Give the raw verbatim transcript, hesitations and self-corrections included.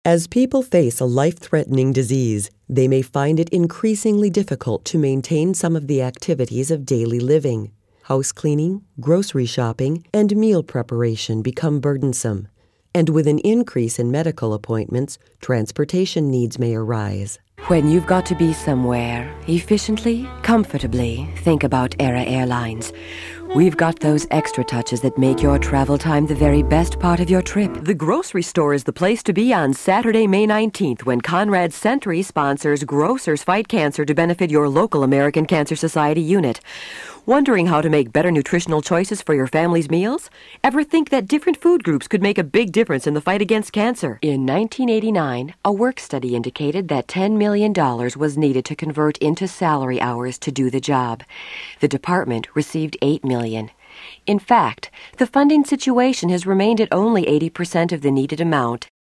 As people face a life-threatening disease, they may find it increasingly difficult to maintain some of the activities of daily living. House cleaning, grocery shopping, and meal preparation become burdensome. And with an increase in medical appointments, transportation needs may arise. When you've got to be somewhere efficiently, comfortably, think about Era Airlines. We've got those extra touches that make your travel time the very best part of your trip. The grocery store is the place to be on Saturday, May nineteenth, when Conrad Century sponsors Grocers Fight Cancer to benefit your local American Cancer Society unit. Wondering how to make better nutritional choices for your family's meals? Ever think that different food groups could make a big difference in the fight against cancer? In nineteen eighty-nine, a work study indicated that ten million dollars was needed to convert into salary hours to do the job. The department received eight million dollars. In fact, the funding situation has remained at only eighty percent of the needed amount